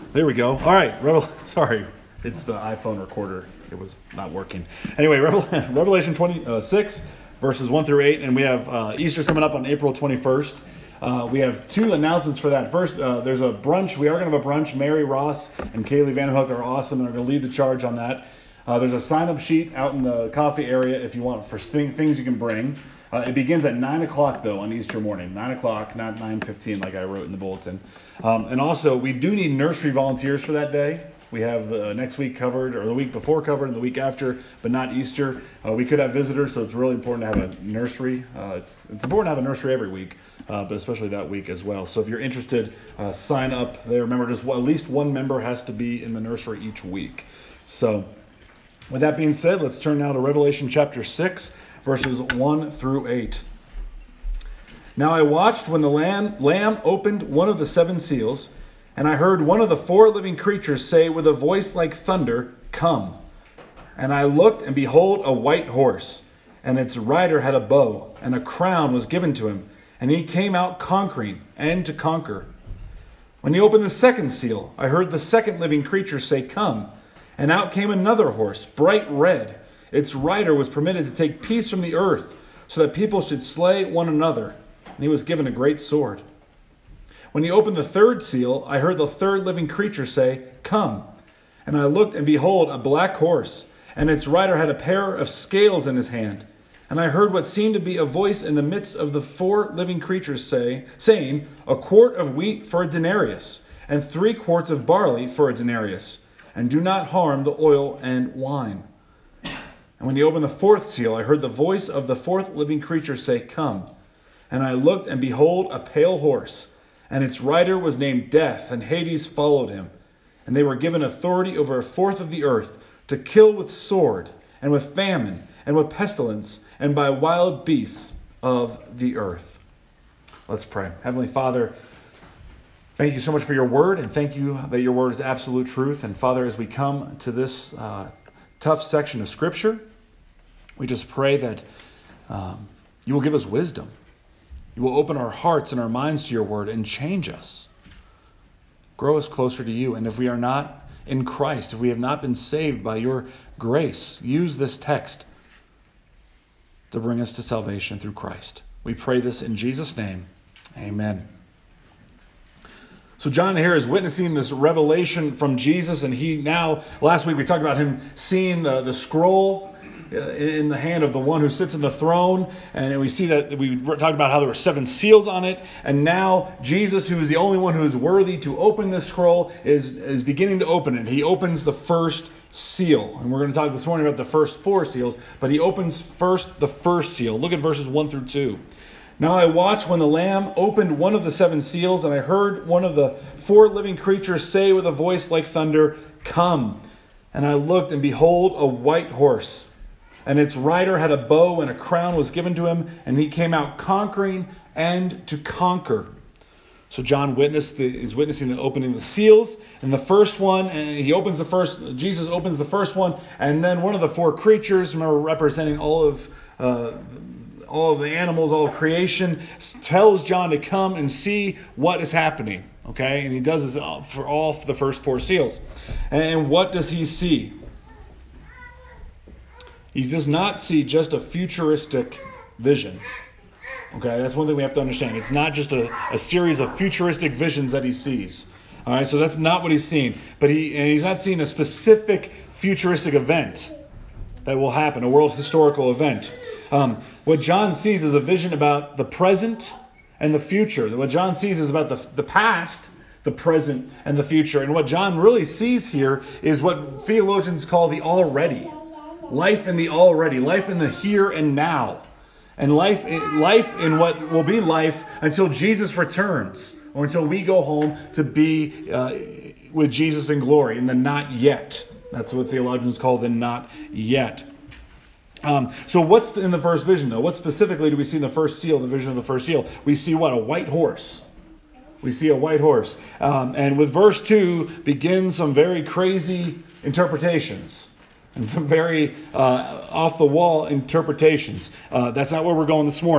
There we go. All right. Sorry. It's the iPhone recorder. It was not working. Anyway, Revelation 26, verses 1 through 8. And we have Easter's coming up on April 21st. We have two announcements for that. First, there's a brunch. We are going to have a brunch. Mary Ross and Kaylee Vanderhook are awesome and are going to lead the charge on that. There's a sign-up sheet out in the coffee area if you want for things you can bring. It begins at 9 o'clock, though, on Easter morning. 9 o'clock, not 9:15 like I wrote in the bulletin. And also, we do need nursery volunteers for that day. We have the next week covered, or the week before covered, and the week after, but not Easter. We could have visitors, so it's really important to have a nursery. It's important to have a nursery every week, but especially that week as well. So if you're interested, sign up there. Remember, just at least one member has to be in the nursery each week. So with that being said, let's turn now to Revelation chapter 6, verses 1 through 8. Now I watched when the Lamb opened one of the seven seals, and I heard one of the four living creatures say with a voice like thunder, "Come." And I looked, and behold, a white horse, and its rider had a bow, and a crown was given to him, and he came out conquering and to conquer. When he opened the second seal, I heard the second living creature say, "Come." And out came another horse, bright red. Its rider was permitted to take peace from the earth, so that people should slay one another. And he was given a great sword. When he opened the third seal, I heard the third living creature say, "Come." And I looked, and behold, a black horse, and its rider had a pair of scales in his hand. And I heard what seemed to be a voice in the midst of the four living creatures saying, "A quart of wheat for a denarius, and 3 quarts of barley for a denarius, and do not harm the oil and wine." And when he opened the fourth seal, I heard the voice of the fourth living creature say, "Come." And I looked, and behold, a pale horse, and its rider was named Death, and Hades followed him. And they were given authority over a fourth of the earth, to kill with sword, and with famine, and with pestilence, and by wild beasts of the earth. Let's pray. Heavenly Father, thank you so much for your word, and thank you that your word is absolute truth. And Father, as we come to this tough section of Scripture, we just pray that you will give us wisdom. You will open our hearts and our minds to your word and change us. Grow us closer to you. And if we are not in Christ, if we have not been saved by your grace, use this text to bring us to salvation through Christ. We pray this in Jesus' name. Amen. So John here is witnessing this revelation from Jesus, and last week we talked about him seeing the scroll in the hand of the one who sits in the throne, and we see that we talked about how there were 7 seals on it, and now Jesus, who is the only one who is worthy to open this scroll, is beginning to open it. He opens the first seal, and we're going to talk this morning about the first 4 seals, but he opens first the first seal. Look at verses 1 through 2. Now I watched when the Lamb opened one of the 7 seals, and I heard one of the 4 living creatures say with a voice like thunder, "Come." And I looked, and behold, a white horse, and its rider had a bow, and a crown was given to him, and he came out conquering and to conquer. So John is witnessing the opening of the seals, and the first one, and Jesus opens the first one, and then one of the 4 creatures, remember, representing all of the animals, all of creation, tells John to come and see what is happening. Okay, and he does this for the first 4 seals. And what does he see? He does not see just a futuristic vision. Okay, that's one thing we have to understand. It's not just a series of futuristic visions that he sees. All right, so that's not what he's seeing. But he's not seeing a specific futuristic event that will happen, a world historical event. What John sees is a vision about the present and the future. What John sees is about the past, the present, and the future. And what John really sees here is what theologians call the already. Life in the already. Life in the here and now. And life in what will be life until Jesus returns, or until we go home to be with Jesus in glory, in the not yet. That's what theologians call the not yet. So what's in the first vision, though? What specifically do we see in the first seal, the vision of the first seal? We see what? A white horse. We see a white horse. And with verse 2 begins some very crazy interpretations. And some very off-the-wall interpretations. That's not where we're going this morning.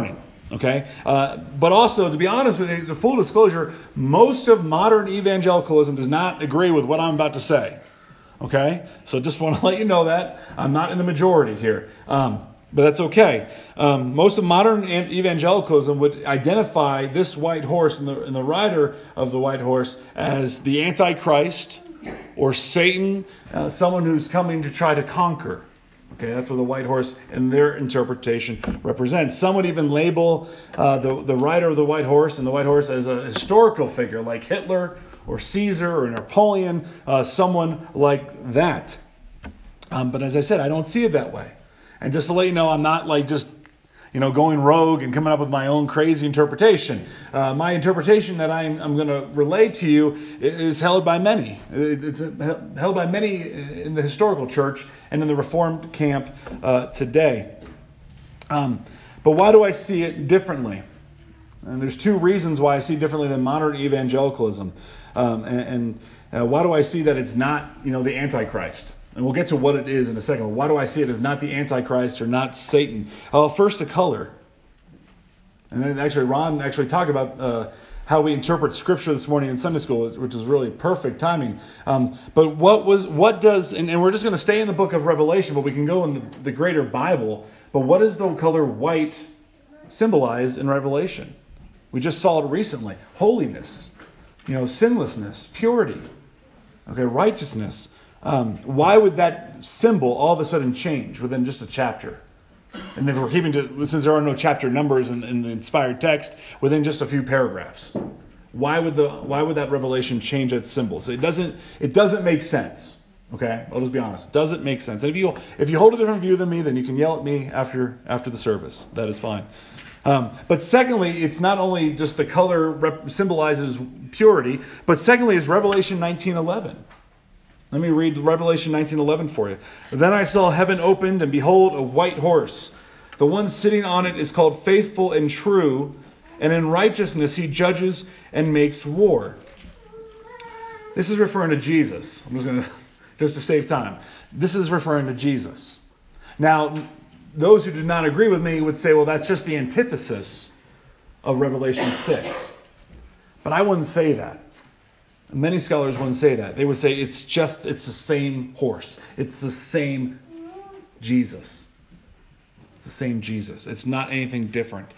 Okay? But also, to be honest with you, the full disclosure, most of modern evangelicalism does not agree with what I'm about to say. Okay? So just want to let you know that. I'm not in the majority here. But that's okay. Most of modern evangelicalism would identify this white horse and the rider of the white horse as the Antichrist or Satan, someone who's coming to try to conquer. Okay, that's what the white horse in their interpretation represents. Some would even label the rider of the white horse and the white horse as a historical figure like Hitler or Caesar or Napoleon, someone like that. But as I said, I don't see it that way. And just to let you know, I'm not like just going rogue and coming up with my own crazy interpretation. My interpretation that I'm going to relay to you is held by many. It's held by many in the historical church and in the Reformed camp today. But why do I see it differently? And there's two reasons why I see it differently than modern evangelicalism. And why do I see that it's not, the Antichrist? And we'll get to what it is in a second. Why do I see it as not the Antichrist or not Satan? First, the color. And then Ron talked about how we interpret Scripture this morning in Sunday school, which is really perfect timing. But what does, and we're just going to stay in the book of Revelation, but we can go in the greater Bible. But what does the color white symbolize in Revelation? We just saw it recently. Holiness, sinlessness, purity, righteousness. Why would that symbol all of a sudden change within just a chapter? And if we're since there are no chapter numbers in the inspired text, within just a few paragraphs, why would that revelation change its symbols? It doesn't make sense. Okay, I'll just be honest. It doesn't make sense. And if you hold a different view than me, then you can yell at me after the service. That is fine. But secondly, it's not only just the color symbolizes purity, but secondly is Revelation 19:11. Let me read Revelation 19:11 for you. Then I saw heaven opened, and behold, a white horse. The one sitting on it is called Faithful and True, and in righteousness he judges and makes war. This is referring to Jesus. I'm just going to, just to save time. This is referring to Jesus. Now, those who do not agree with me would say, well, that's just the antithesis of Revelation 6. But I wouldn't say that. Many scholars wouldn't say that. They would say it's the same horse. It's the same Jesus. It's the same Jesus. It's not anything different.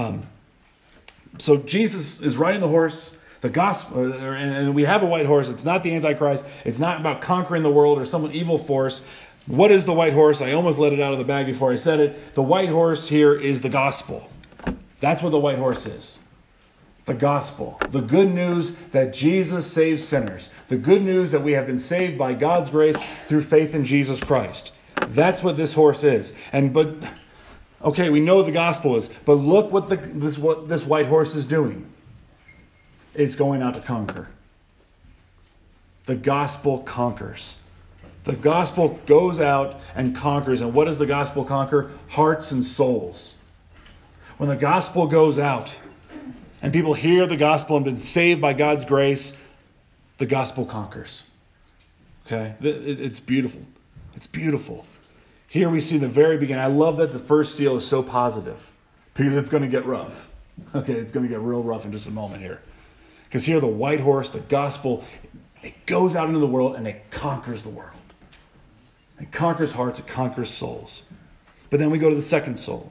So Jesus is riding the horse. The gospel, and we have a white horse. It's not the Antichrist. It's not about conquering the world or some evil force. What is the white horse? I almost let it out of the bag before I said it. The white horse here is the gospel. That's what the white horse is. The gospel, the good news that Jesus saves sinners, the good news that we have been saved by God's grace through faith in Jesus Christ. That's what this horse is. Okay, we know what the gospel is, but look what this white horse is doing. It's going out to conquer. The gospel conquers. The gospel goes out and conquers. And what does the gospel conquer? Hearts and souls. When the gospel goes out, and people hear the gospel and been saved by God's grace, the gospel conquers. Okay? It's beautiful. It's beautiful. Here we see the very beginning. I love that the first seal is so positive because it's going to get rough. Okay, it's going to get real rough in just a moment here. Because here the white horse, the gospel, it goes out into the world and it conquers the world. It conquers hearts, it conquers souls. But then we go to the second seal.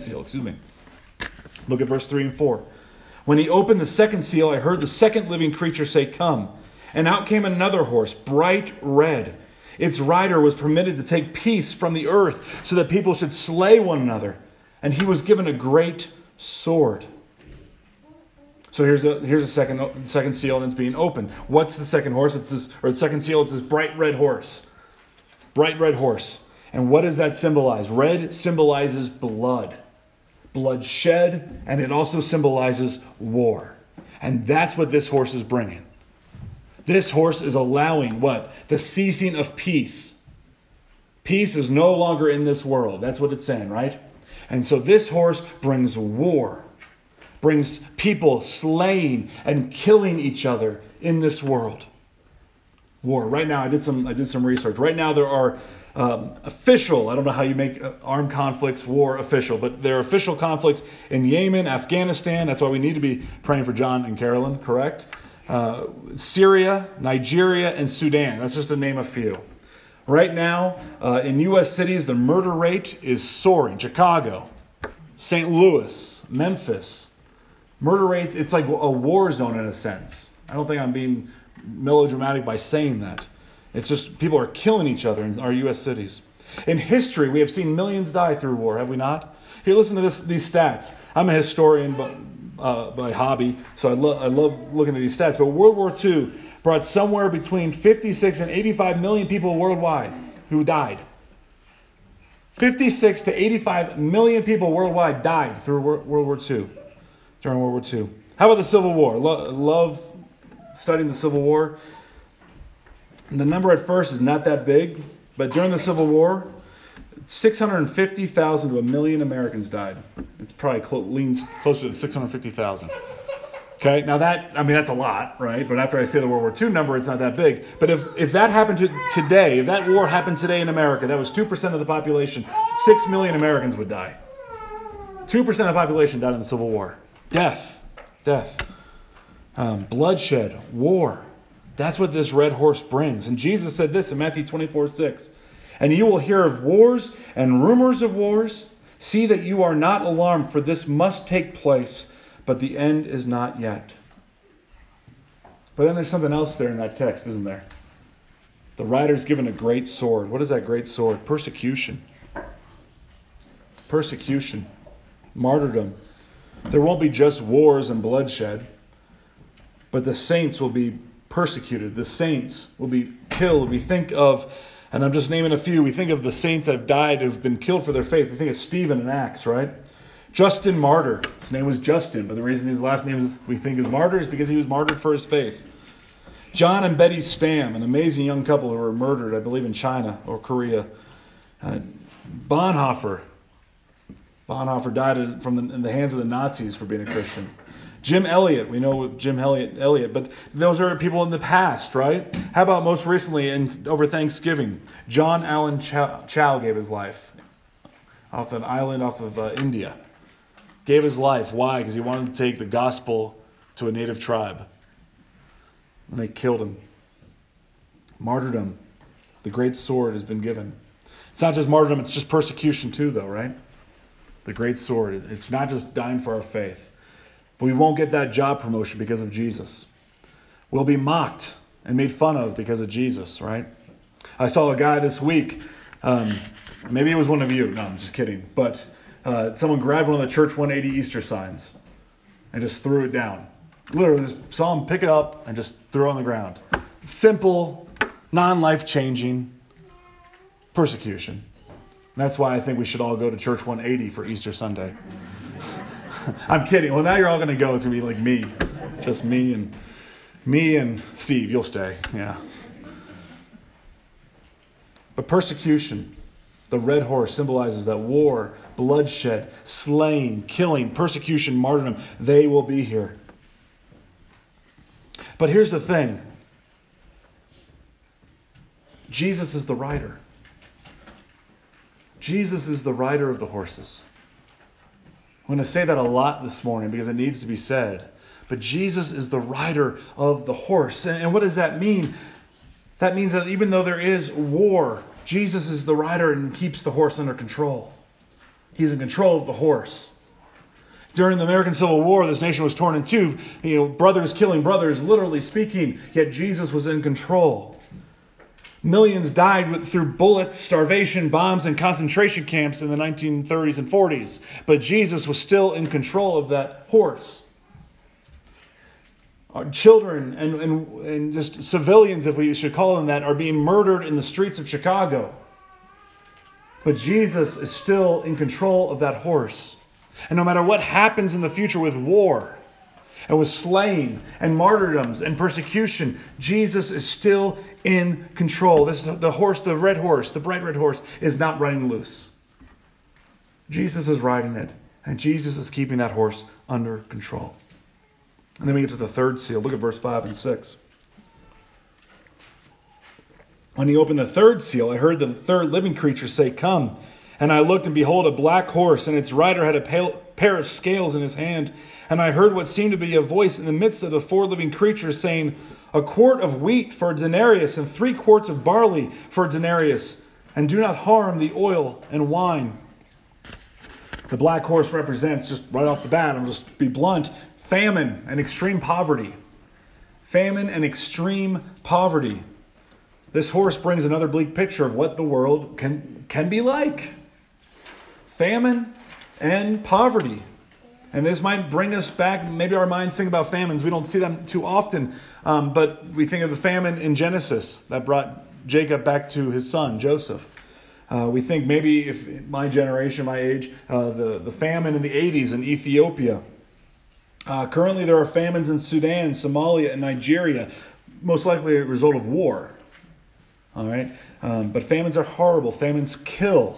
Look at verse 3 and 4. When he opened the second seal, I heard the second living creature say, "Come." And out came another horse, bright red. Its rider was permitted to take peace from the earth so that people should slay one another. And he was given a great sword. So here's a second seal, and it's being opened. What's the second horse? The second seal. It's this bright red horse. Bright red horse. And what does that symbolize? Red symbolizes blood. Blood shed, and it also symbolizes war. And that's what this horse is bringing. This horse is allowing what? The ceasing of peace. Peace is no longer in this world. That's what it's saying, right? And so this horse brings war. Brings people slaying and killing each other in this world. War. Right now, I did some research. Right now, there are Official, I don't know how you make armed conflicts, war official, but there are official conflicts in Yemen, Afghanistan. That's why we need to be praying for John and Carolyn, correct? Syria, Nigeria, and Sudan. That's just to name a few. Right now, in U.S. cities, the murder rate is soaring. Chicago, St. Louis, Memphis. Murder rates, it's like a war zone in a sense. I don't think I'm being melodramatic by saying that. It's just people are killing each other in our U.S. cities. In history, we have seen millions die through war, have we not? Here, listen to these stats. I'm a historian by hobby, so I love looking at these stats. But World War II brought somewhere between 56 and 85 million people worldwide who died. 56 to 85 million people worldwide died through World War II, during World War II. How about the Civil War? Love studying the Civil War. The number at first is not that big, but during the Civil War, 650,000 to 1 million Americans died. It's probably leans closer to 650,000. Okay, now that's a lot, right? But after I say the World War II number, it's not that big. But if that happened today, if that war happened today in America, that was 2% of the population, 6 million Americans would die. 2% of the population died in the Civil War. Death. Bloodshed, war. That's what this red horse brings. And Jesus said this in Matthew 24:6. And you will hear of wars and rumors of wars. See that you are not alarmed, for this must take place, but the end is not yet. But then there's something else there in that text, isn't there? The rider's given a great sword. What is that great sword? Persecution. Persecution. Martyrdom. There won't be just wars and bloodshed, but the saints will be persecuted. The saints will be killed. We think of, and I'm just naming a few, we think of the saints that have died, who've been killed for their faith. We think of Stephen in Acts, right? Justin Martyr. His name was Justin, but the reason his last name we think is Martyr is because he was martyred for his faith. John and Betty Stam, an amazing young couple who were murdered, I believe, in China or Korea. Bonhoeffer. Bonhoeffer died in the hands of the Nazis for being a Christian. Jim Elliot, we know Jim Elliot, but those are people in the past, right? How about most recently, over Thanksgiving, John Allen Chau gave his life off an island off of India. Gave his life. Why? Because he wanted to take the gospel to a native tribe. And they killed him. Martyrdom. The great sword has been given. It's not just martyrdom, it's just persecution too, though, right? The great sword. It's not just dying for our faith. But we won't get that job promotion because of Jesus. We'll be mocked and made fun of because of Jesus, right? I saw a guy this week. Maybe it was one of you. No, I'm just kidding. But someone grabbed one of the Church 180 Easter signs and just threw it down. Literally just saw him pick it up and just throw it on the ground. Simple, non-life changing persecution. That's why I think we should all go to Church 180 for Easter Sunday. I'm kidding. Well, now you're all going to go. It's going to be like me. Just me and Steve. You'll stay. Yeah. But persecution, the red horse, symbolizes that war, bloodshed, slaying, killing, persecution, martyrdom, they will be here. But here's the thing. Jesus is the rider. Jesus is the rider of the horses. I'm going to say that a lot this morning because it needs to be said. But Jesus is the rider of the horse. And what does that mean? That means that even though there is war, Jesus is the rider and keeps the horse under control. He's in control of the horse. During the American Civil War, this nation was torn in two. Brothers killing brothers, literally speaking. Yet Jesus was in control. Millions died through bullets, starvation, bombs, and concentration camps in the 1930s and 40s. But Jesus was still in control of that horse. Our children and just civilians, if we should call them that, are being murdered in the streets of Chicago. But Jesus is still in control of that horse. And no matter what happens in the future with war, and with slaying and martyrdoms and persecution, Jesus is still in control. This is the horse, the red horse, the bright red horse, is not running loose. Jesus is riding it, and Jesus is keeping that horse under control. And then we get to the third seal. Look at verse 5 and 6. When he opened the third seal, I heard the third living creature say, "Come." And I looked, and behold, a black horse, and its rider had a pair of scales in his hand. And I heard what seemed to be a voice in the midst of the four living creatures saying, "A quart of wheat for a denarius, and 3 quarts of barley for a denarius, and do not harm the oil and wine." The black horse represents, just right off the bat, I'll just be blunt, famine and extreme poverty. Famine and extreme poverty. This horse brings another bleak picture of what the world can be like. Famine and poverty. And this might bring us back, maybe our minds think about famines. We don't see them too often, but we think of the famine in Genesis that brought Jacob back to his son, Joseph. We think maybe, if my generation, my age, the famine in the 80s in Ethiopia. Currently there are famines in Sudan, Somalia, and Nigeria, most likely a result of war. All right, but famines are horrible. Famines kill.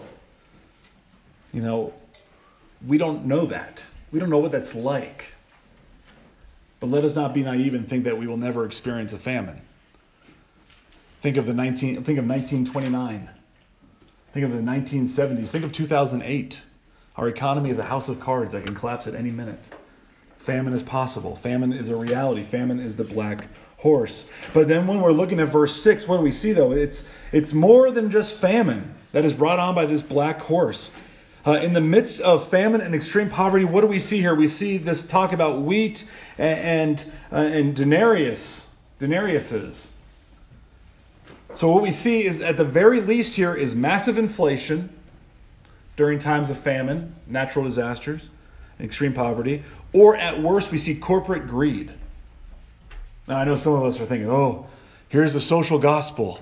We don't know that. We don't know what that's like. But let us not be naive and think that we will never experience a famine. Think of 1929. Think of the 1970s. Think of 2008. Our economy is a house of cards that can collapse at any minute. Famine is possible. Famine is a reality. Famine is the black horse. But then when we're looking at verse 6, what do we see though? It's more than just famine that is brought on by this black horse. In the midst of famine and extreme poverty, what do we see here? We see this talk about wheat and denariuses. So what we see is, at the very least here, is massive inflation during times of famine, natural disasters, extreme poverty, or at worst we see corporate greed. Now I know some of us are thinking, here's the social gospel.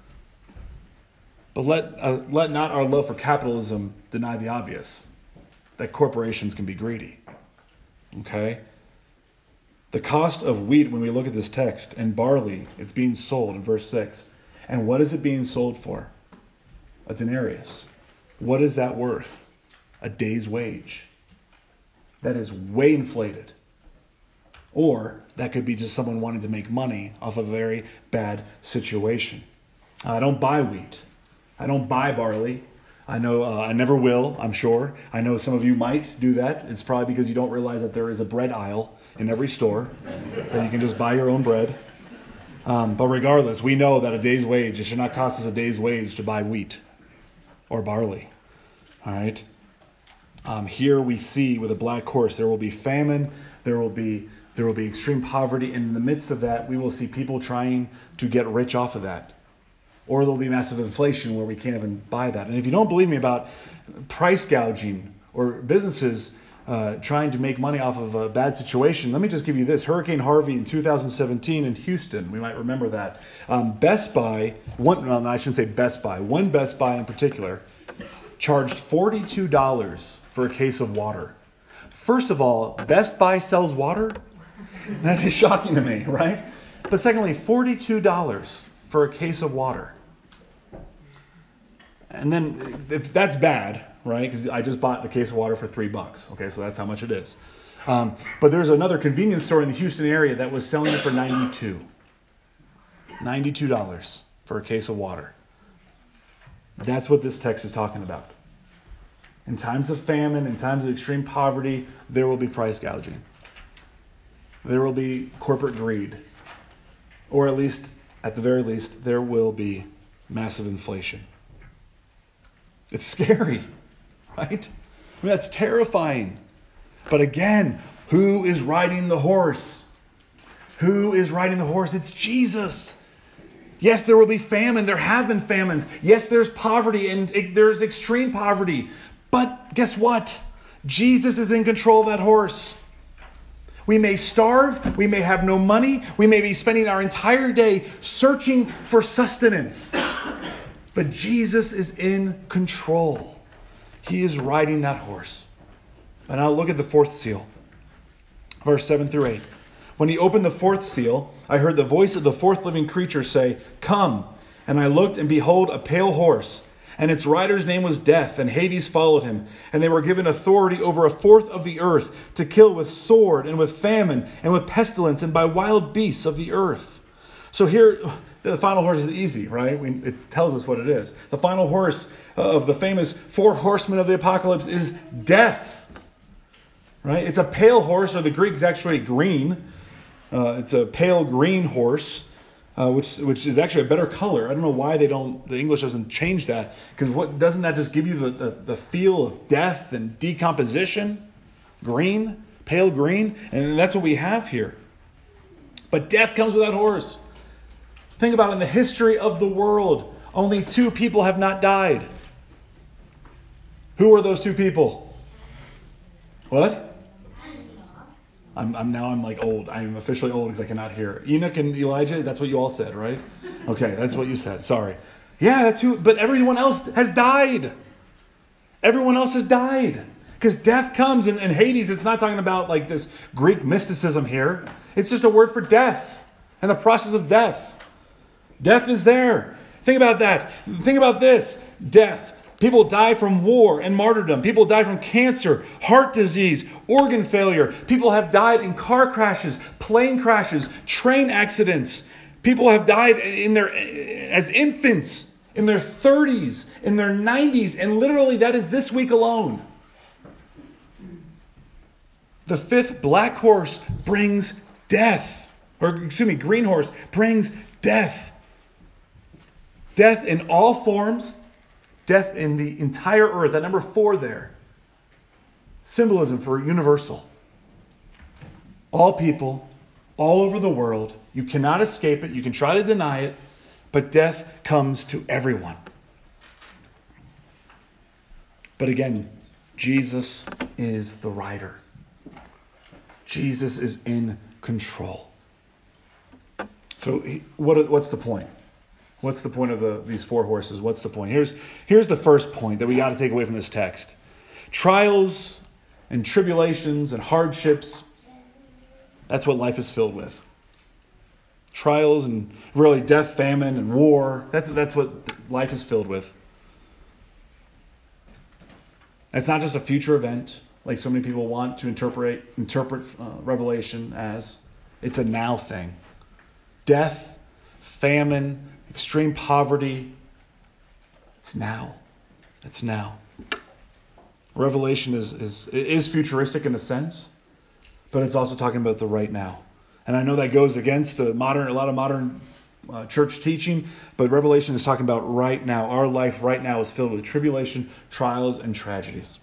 But let not our love for capitalism deny the obvious, that corporations can be greedy. Okay? The cost of wheat, when we look at this text, and barley, it's being sold in verse 6. And what is it being sold for? A denarius. What is that worth? A day's wage. That is way inflated. Or that could be just someone wanting to make money off a very bad situation. I don't buy wheat. I don't buy barley. I know I never will, I'm sure. I know some of you might do that. It's probably because you don't realize that there is a bread aisle in every store, that you can just buy your own bread. But regardless, we know that it should not cost us a day's wage to buy wheat or barley. All right? Here we see with a black horse, there will be famine, there will be extreme poverty, and in the midst of that, we will see people trying to get rich off of that. Or there'll be massive inflation where we can't even buy that. And if you don't believe me about price gouging or businesses trying to make money off of a bad situation, let me just give you this. Hurricane Harvey in 2017 in Houston, we might remember that. Best Buy, one Best Buy in particular, charged $42 for a case of water. First of all, Best Buy sells water? That is shocking to me, right? But secondly, $42 for a case of water. And then that's bad, right? Because I just bought a case of water for $3. Okay, so that's how much it is. But there's another convenience store in the Houston area that was selling it for $92 for a case of water. That's what this text is talking about. In times of famine, in times of extreme poverty, there will be price gouging. There will be corporate greed. Or at the very least, there will be massive inflation. It's scary, right? That's terrifying. But again, who is riding the horse? Who is riding the horse? It's Jesus. Yes, there will be famine. There have been famines. Yes, there's poverty and there's extreme poverty. But guess what? Jesus is in control of that horse. We may starve. We may have no money. We may be spending our entire day searching for sustenance. But Jesus is in control. He is riding that horse. And now look at the fourth seal. Verse 7 through 8. When he opened the fourth seal, I heard the voice of the fourth living creature say, "Come." And I looked, and behold, a pale horse. And its rider's name was Death, and Hades followed him. And they were given authority over a fourth of the earth, to kill with sword, and with famine, and with pestilence, and by wild beasts of the earth. So here, the final horse is easy, right? It tells us what it is. The final horse of the famous four horsemen of the apocalypse is death. Right? It's a pale horse, or the Greek is actually green. It's a pale green horse, which is actually a better color. I don't know why the English doesn't change that, because doesn't that just give you the feel of death and decomposition? Green, pale green, and that's what we have here. But death comes with that horse. Think about it, in the history of the world, only 2 people have not died. Who are those 2 people? What? I'm like old. I'm officially old because I cannot hear. Enoch and Elijah, that's what you all said, right? Okay, that's what you said. Sorry. Yeah, that's who, but everyone else has died. Everyone else has died. Because death comes, and Hades, it's not talking about like this Greek mysticism here. It's just a word for death and the process of death. Death is there. Think about that. Think about this. Death. People die from war and martyrdom. People die from cancer, heart disease, organ failure. People have died in car crashes, plane crashes, train accidents. People have died as infants, in their 30s, in their 90s, and literally that is this week alone. The 5th black horse brings death. Green horse brings death. Death in all forms. Death in the entire earth. That number 4 there. Symbolism for universal. All people, all over the world. You cannot escape it. You can try to deny it. But death comes to everyone. But again, Jesus is the rider. Jesus is in control. So what's the point? What's the point of these 4 horses? What's the point? Here's the first point that we got to take away from this text. Trials and tribulations and hardships, that's what life is filled with. Trials and really death, famine, and war, that's what life is filled with. It's not just a future event, like so many people want to interpret Revelation as. It's a now thing. Death, famine, extreme poverty. It's now. It's now. Revelation is futuristic in a sense, but it's also talking about the right now. And I know that goes against a lot of modern church teaching, but Revelation is talking about right now. Our life right now is filled with tribulation, trials, and tragedies.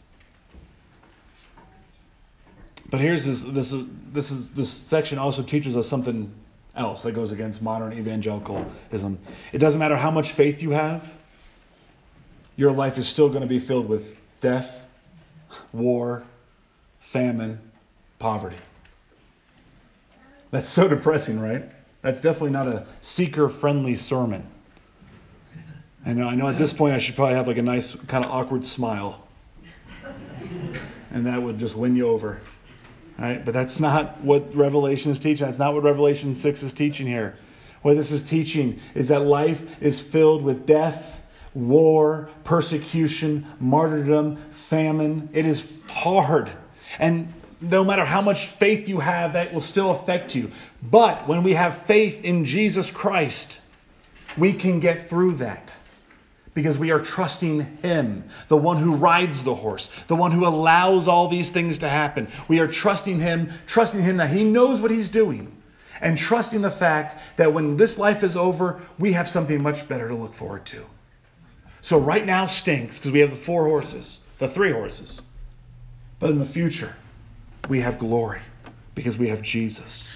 But here's this section also teaches us something else that goes against modern evangelicalism. It doesn't matter how much faith you have, your life is still going to be filled with death, war, famine, poverty. That's so depressing, right? That's definitely not a seeker-friendly sermon. And I know at this point I should probably have like a nice kind of awkward smile. And that would just win you over. Right? But that's not what Revelation is teaching. That's not what Revelation 6 is teaching here. What this is teaching is that life is filled with death, war, persecution, martyrdom, famine. It is hard. And no matter how much faith you have, that will still affect you. But when we have faith in Jesus Christ, we can get through that. Because we are trusting Him, the one who rides the horse, the one who allows all these things to happen. We are trusting Him that He knows what He's doing, and trusting the fact that when this life is over, we have something much better to look forward to. So right now stinks because we have the 4 horses, the 3 horses. But in the future, we have glory because we have Jesus.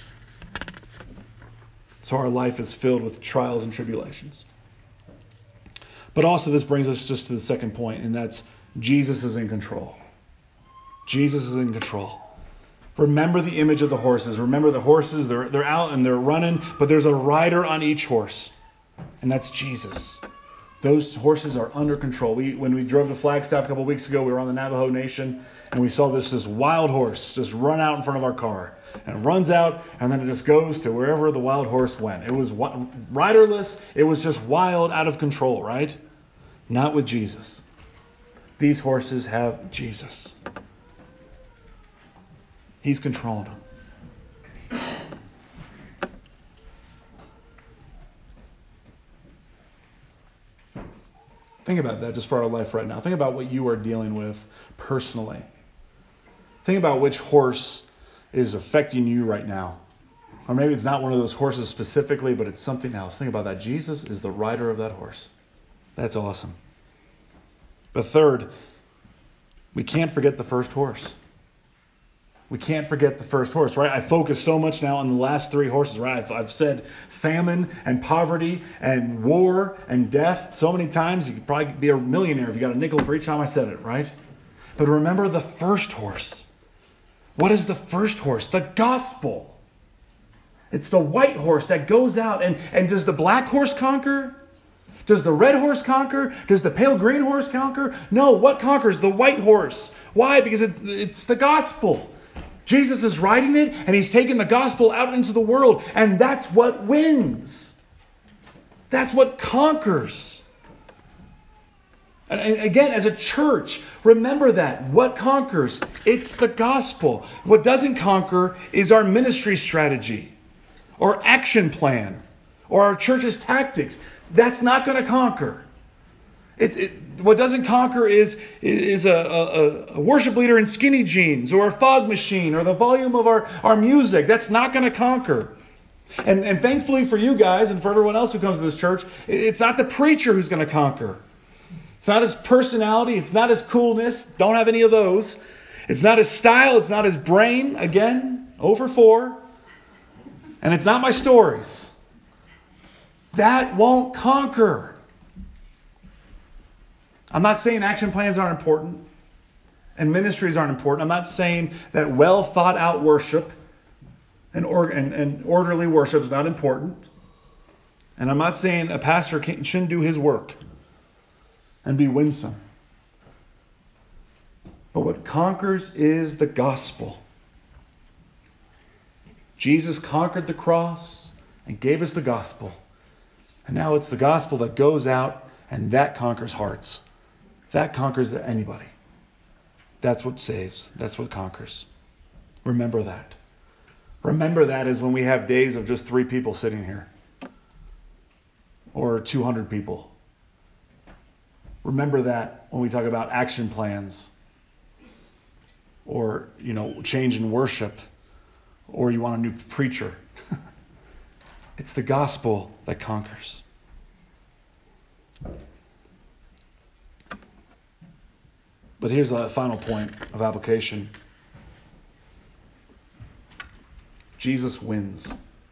So our life is filled with trials and tribulations. But also this brings us just to the second point, and that's Jesus is in control. Jesus is in control. Remember the image of the horses. Remember the horses, they're out and they're running, but there's a rider on each horse, and that's Jesus. Those horses are under control. When we drove to Flagstaff a couple of weeks ago, we were on the Navajo Nation, and we saw this wild horse just run out in front of our car. And it runs out, and then it just goes to wherever the wild horse went. It was riderless. It was just wild, out of control, right? Not with Jesus. These horses have Jesus. He's controlling them. Think about that just for our life right now. Think about what you are dealing with personally. Think about which horse is affecting you right now. Or maybe it's not one of those horses specifically, but it's something else. Think about that. Jesus is the rider of that horse. That's awesome. But third, we can't forget the first horse. We can't forget the first horse, right? I focus so much now on the last three horses, right? I've said famine and poverty and war and death so many times. You could probably be a millionaire if you got a nickel for each time I said it, right? But remember the first horse. What is the first horse? The gospel. It's the white horse that goes out. And does the black horse conquer? Does the red horse conquer? Does the pale green horse conquer? No, what conquers? The white horse. Why? Because it's the gospel. Jesus is riding it, and he's taking the gospel out into the world. And that's what wins. That's what conquers. And again, as a church, remember that. What conquers? It's the gospel. What doesn't conquer is our ministry strategy or action plan or our church's tactics. That's not going to conquer. What doesn't conquer is a worship leader in skinny jeans or a fog machine or the volume of our music. That's not going to conquer. And thankfully for you guys and for everyone else who comes to this church, it's not the preacher who's going to conquer. It's not his personality. It's not his coolness. Don't have any of those. It's not his style. It's not his brain. Again, 0 for 4. And it's not my stories. That won't conquer. I'm not saying action plans aren't important and ministries aren't important. I'm not saying that well thought out worship and orderly worship is not important. And I'm not saying a pastor shouldn't do his work and be winsome. But what conquers is the gospel. Jesus conquered the cross and gave us the gospel. And now it's the gospel that goes out and that conquers hearts. That conquers anybody. That's what saves. That's what conquers. Remember that. Remember that as when we have days of just 3 people sitting here. Or 200 people. Remember that when we talk about action plans. Or, change in worship. Or you want a new preacher. It's the gospel that conquers. But here's the final point of application. Jesus wins.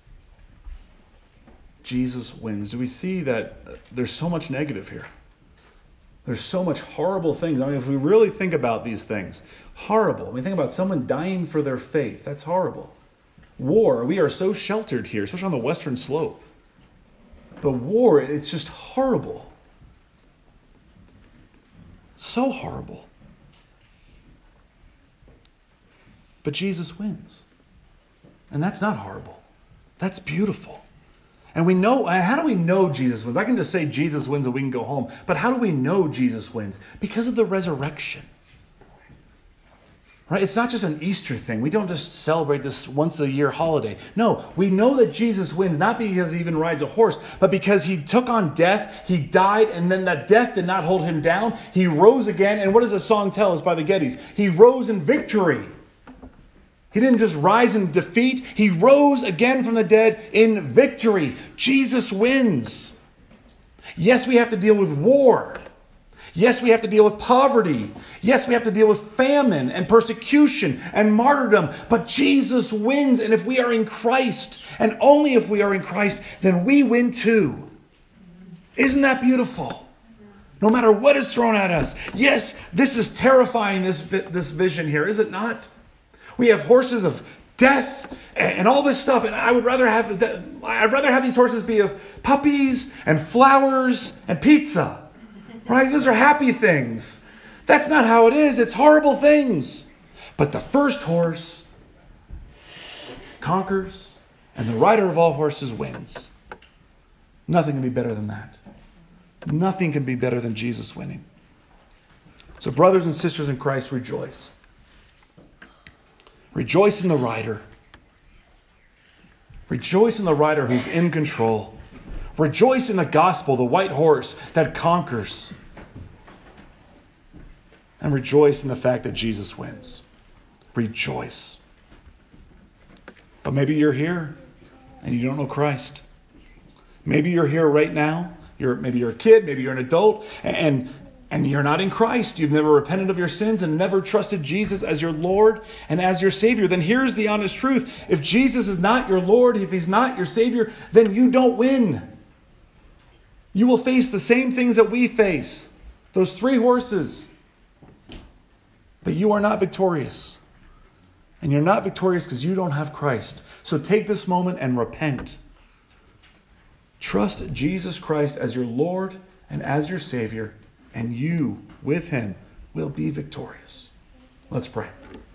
Jesus wins. Do we see that there's so much negative here? There's so much horrible things. I mean, if we really think about these things, horrible. I mean, think about someone dying for their faith. That's horrible. War, we are so sheltered here, especially on the western slope. The war, it's just horrible. So horrible. But Jesus wins. And that's not horrible. That's beautiful. And we know, how do we know Jesus wins? I can just say Jesus wins and we can go home. But how do we know Jesus wins? Because of the resurrection. Right? It's not just an Easter thing. We don't just celebrate this once a year holiday. No, we know that Jesus wins, not because he even rides a horse, but because he took on death, he died, and then that death did not hold him down. He rose again. And what does the song tell us by the Gettys? He rose in victory. He didn't just rise in defeat. He rose again from the dead in victory. Jesus wins. Yes, we have to deal with war. Yes, we have to deal with poverty. Yes, we have to deal with famine and persecution and martyrdom. But Jesus wins. And if we are in Christ, and only if we are in Christ, then we win too. Isn't that beautiful? No matter what is thrown at us. Yes, this is terrifying, this vision here, is it not? We have horses of death and all this stuff, and I'd rather have these horses be of puppies and flowers and pizza. Right? Those are happy things. That's not how it is. It's horrible things. But the first horse conquers, and the rider of all horses wins. Nothing can be better than that. Nothing can be better than Jesus winning. So brothers and sisters in Christ, rejoice. Rejoice in the rider. Rejoice in the rider who's in control. Rejoice in the gospel, the white horse that conquers. and rejoice in the fact that Jesus wins. Rejoice. But maybe you're here and you don't know Christ. Maybe you're here right now. Maybe you're a kid, maybe you're an adult, and you're not in Christ. You've never repented of your sins and never trusted Jesus as your Lord and as your Savior. Then here's the honest truth. If Jesus is not your Lord, if He's not your Savior, then you don't win. You will face the same things that we face. Those 3 horses. But you are not victorious. And you're not victorious because you don't have Christ. So take this moment and repent. Trust Jesus Christ as your Lord and as your Savior, and you, with Him, will be victorious. Let's pray.